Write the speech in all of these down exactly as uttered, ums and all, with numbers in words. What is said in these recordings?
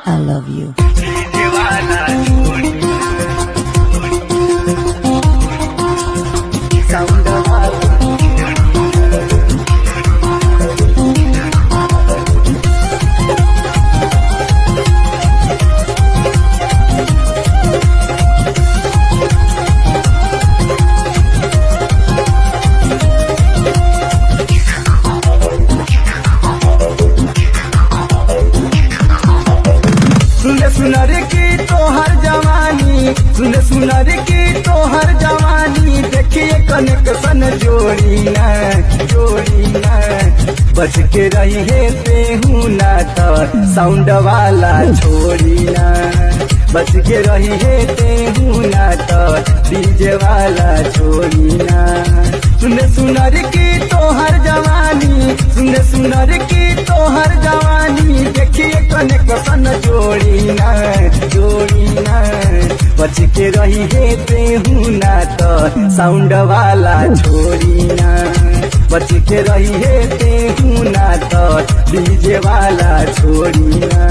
I love you. सुने सुनर की तोहर जवानी, सुने सुनर की तोहर जवानी, देखिए कनेक्शन जोड़ी न जोड़ी न, बच के रही है तेहू ना तो साउंड वाला छोड़ी ना, बच के रही है तेहू ना तो डीजे वाला छोड़ी ना। सुने सुनर की तोहर जवानी, सुने सुनर की तोहर जवानी, देखिए कनेक्शन जोड़ी ना जोड़ी ना, बच के रही है तेहू ना तो साउंड वाला छोड़ी ना, बच के रही है तेहू ना तो डीजे वाला छोड़ी ना।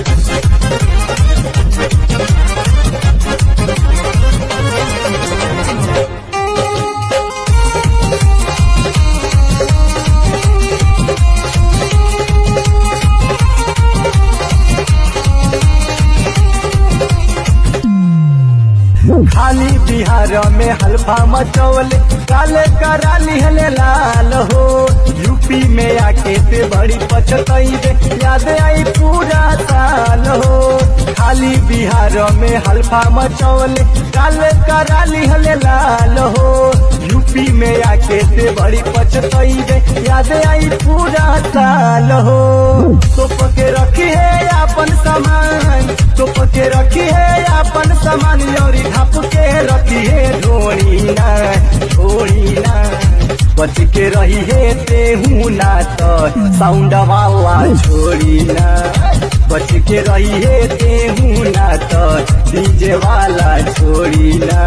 खाली बिहार में हल्फा मचौल, काले कराली हले लाल हो, यूपी में आके ते बड़ी पछतई दे, याद आई पूरा साल हो। खाली बिहार में हल्फा मचौल, काले कराली हले लाल हो, यूपी में आके ते बड़ी पछतई दे, याद आई पूरा साल हो। तो पके रखी है अपन सामान, तो पके रखी है अपन सामान, योरी ढाप के रखी है ढोड़ी ना ढोड़ी ना, बच के रही है तेहू ना तो साउंड वाला छोड़ी ना, बच के रही है तेहू ना तो डीजे वाला छोड़ी ना।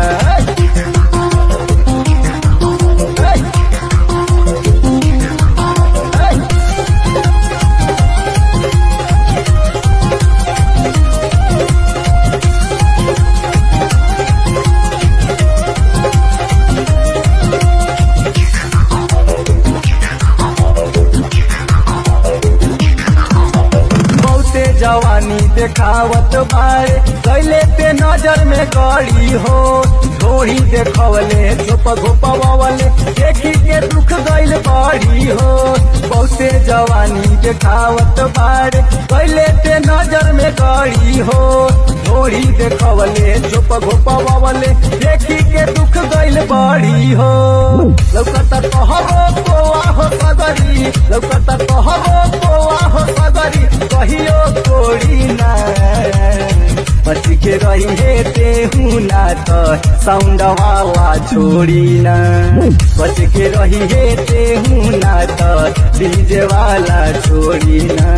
जवानी देखावत बारे, कैले ते नजर में गड़ी हो, ढोड़ी देखवले चुप घोपवले, देखी के दुख गइल बड़ी हो। बहुते जवानी देखावत बारे, कैले ते नजर में गड़ी हो, ढोड़ी देखवले चुप घोपवले, देखी के दुख गइल बड़ी हो। लौकता कहबो कोआ हो सगरी, लौकता कहबो कोआ हो सगरी, कहियो छोड़ी ना, बच के रही है तेहू ना तो साउंड वाला छोड़ी ना, बच के रही है तेहू ना तो डीजे वाला छोड़ी ना।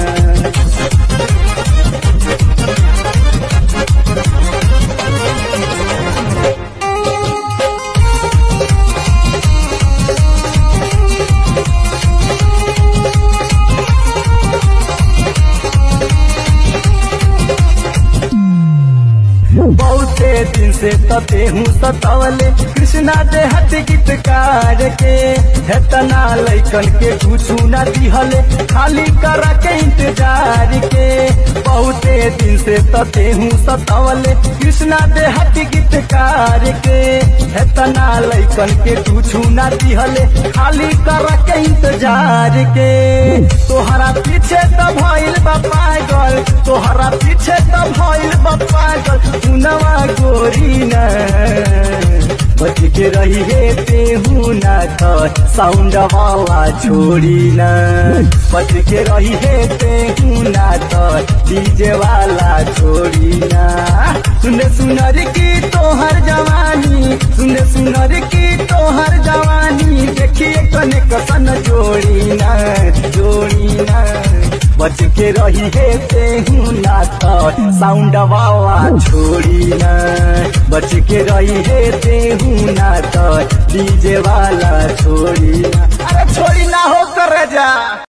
बहुते दिन से तेहू सतवले, कृष्णा देहत गीतकार के, हेतना लैकन के कुछू न दिहले, खाली करा के इंतजार के। बहुते दिन से तेहू सतवले, कृष्णा देहत गीतकार के, हेतना लैकन के कुछू न दिहले, खाली करा के इंतजार के। तोहरा पीछे तो भइल बा पागल, तोहरा पीछे तो भइल बा पागल, नवा गोरी ना, बच के रही है तेहू ना तो साउंड वाला छोड़ी ना, बच के रही है तेहू ना तो डीजे वाला छोड़ी ना। सुने सुनर की तोहर जवानी, सुने सुनर की तोहर जवानी, देखिए कनेक्शन जोड़ी ना जोड़ी ना, बच के रही है तेहू ना तो साउंड वाला छोड़ी ना, बच के रही है तेहू ना तो डीजे वाला छोड़ी ना। अरे छोड़ी ना हो कर जा।